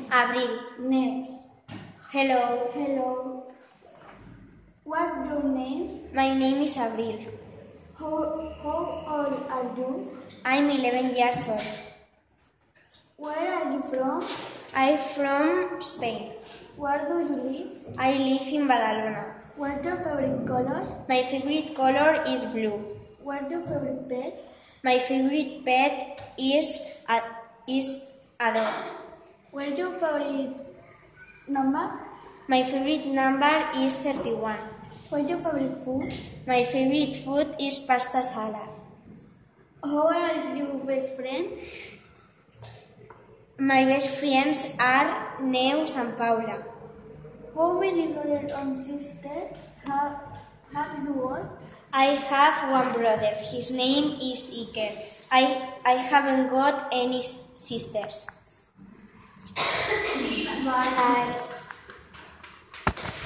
Abril. Next. Hello. Hello. What's your name? My name is Abril. How old are you? I'm 11 years old. Where are you from? I'm from Spain. Where do you live? I live in Badalona. What's your favorite color? My favorite color is blue. What's your favorite pet? My favorite pet is a dog. What's your favorite number? My favorite number is 31. What's your favorite food? My favorite food is pasta salad. How are your best friends? My best friends are Neus and Paula. How many brothers and sisters have you all? I have one brother. His name is Iker. I haven't got any sisters.